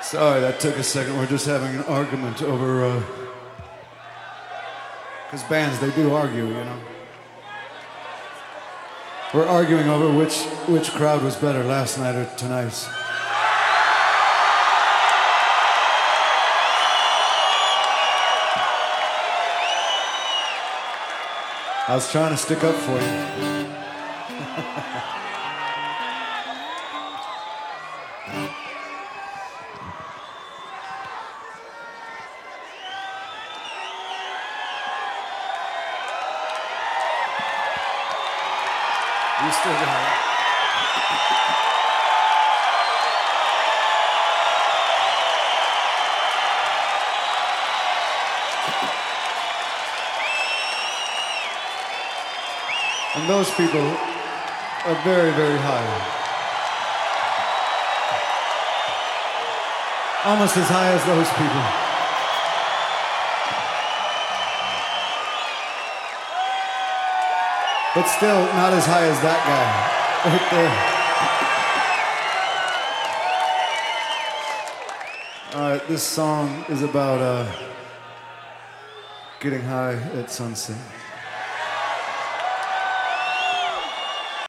Sorry, that took a second. We're just having an argument over, because bands, they do argue, you know. We're arguing over which crowd was better, last night or tonight's. I was trying to stick up for you. You still got it. And those people are very, very high. Almost as high as those people. But still not as high as that guy right there. All right, this song is about getting high at sunset.